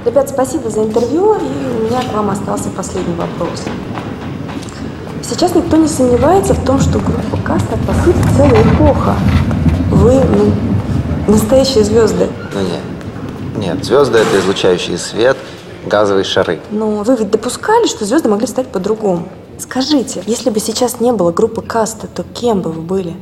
Ребят, спасибо за интервью, и у меня к вам остался последний вопрос. Сейчас никто не сомневается в том, что группа Каста, по сути, целая эпоха. Вы, настоящие звезды. Нет, звезды — это излучающий свет, газовые шары. Но вы ведь допускали, что звезды могли стать по-другому. Скажите, если бы сейчас не было группы Каста, то кем бы вы были?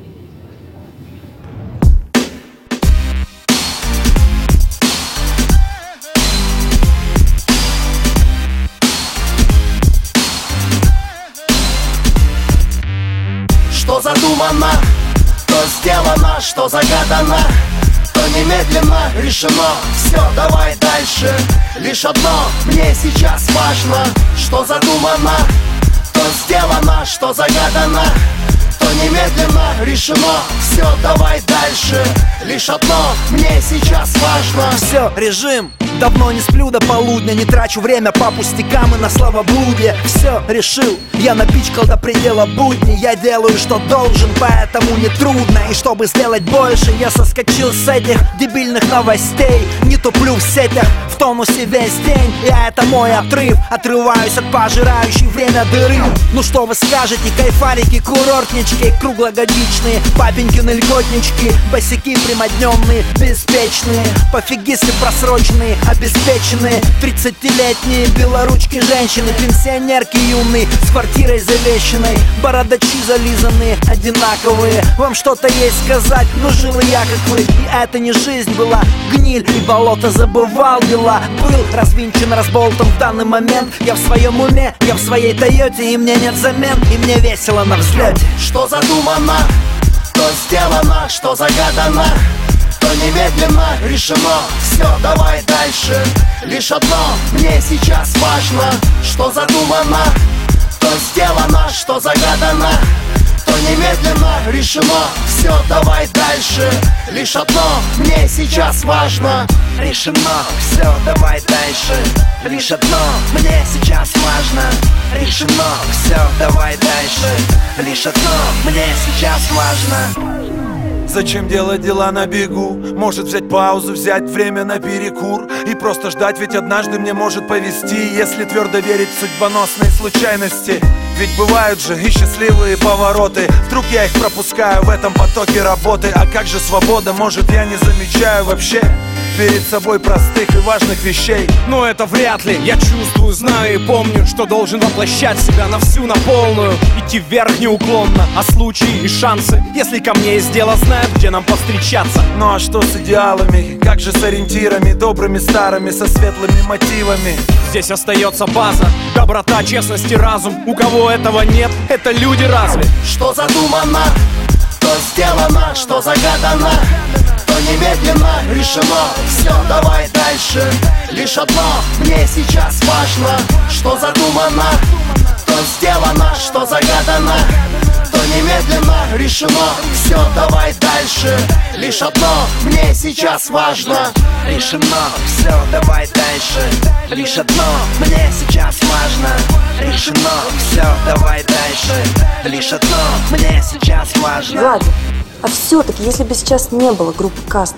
Что задумано, то сделано, что загадано, то немедленно решено. Все, давай дальше. Лишь одно мне сейчас важно. Что задумано, то сделано, что загадано, то немедленно решено. Все, давай дальше. Лишь одно мне сейчас важно. Все, режим. Давно не сплю до полудня, не трачу время по пустякам и на словоблудие. Все, решил, я напичкал до предела будни. Я делаю, что должен, поэтому не трудно. И чтобы сделать больше, я соскочил с этих дебильных новостей. Не туплю в сетях, в тонусе весь день. И это мой отрыв, отрываюсь от пожирающей время дыры. Ну что вы скажете, кайфарики, курортнички, круглогодичные, папенькины льготнички, босяки примодненные, беспечные, пофигисты просроченные, обеспеченные, 30-летние белоручки женщины, пенсионерки юные, с квартирой завещанной, бородачи зализанные, одинаковые. Вам что-то есть сказать? Ну жил я как вы, и это не жизнь была, гниль и болото, забывал дела. Был развинчен, разболтан в данный момент. Я в своем уме, я в своей Тойоте, и мне нет замен, и мне весело на взлете. Что задумано, то сделано, что загадано, то немедленно решено. Все, давай дальше. Лишь одно мне сейчас важно. Что задумано, то сделано, что загадано, то немедленно решено. Все, давай дальше. Лишь одно мне сейчас важно. Решено, все, давай дальше. Лишь одно мне сейчас важно. Решено, все, давай дальше. Лишь одно мне сейчас важно. Зачем делать дела на бегу? Может взять паузу, взять время на перекур и просто ждать, ведь однажды мне может повезти, если твердо верить в судьбоносные случайности. Ведь бывают же и счастливые повороты. Вдруг я их пропускаю в этом потоке работы. А как же свобода? Может, я не замечаю вообще перед собой простых и важных вещей? Но это вряд ли. Я чувствую, знаю и помню, что должен воплощать себя на всю, на полную. Идти вверх неуклонно, а случаи и шансы, если ко мне есть дело, знают, где нам повстречаться. Ну а что с идеалами? Как же с ориентирами, добрыми старыми, со светлыми мотивами? Здесь остается база, доброта, честность и разум. У кого этого нет, это люди разве? Что задумано, то сделано, что загадано, то немедленно решено. Все, давай дальше. Лишь одно мне сейчас важно. Что задумано, то сделано, что загадано, то немедленно решено. Все, давай дальше. Лишь одно мне сейчас важно. Решено, все, давай дальше. Лишь одно мне сейчас важно. Решено, все, давай дальше. Лишь одно мне сейчас важно. Владик, а все-таки, если бы сейчас не было группы Каста,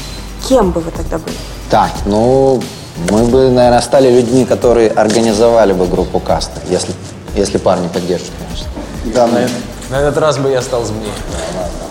кем бы вы тогда были? Так, ну, мы бы, наверное, стали людьми, которые организовали бы группу Каста, если парни поддержат, конечно. Да, на этот раз бы я стал змеей.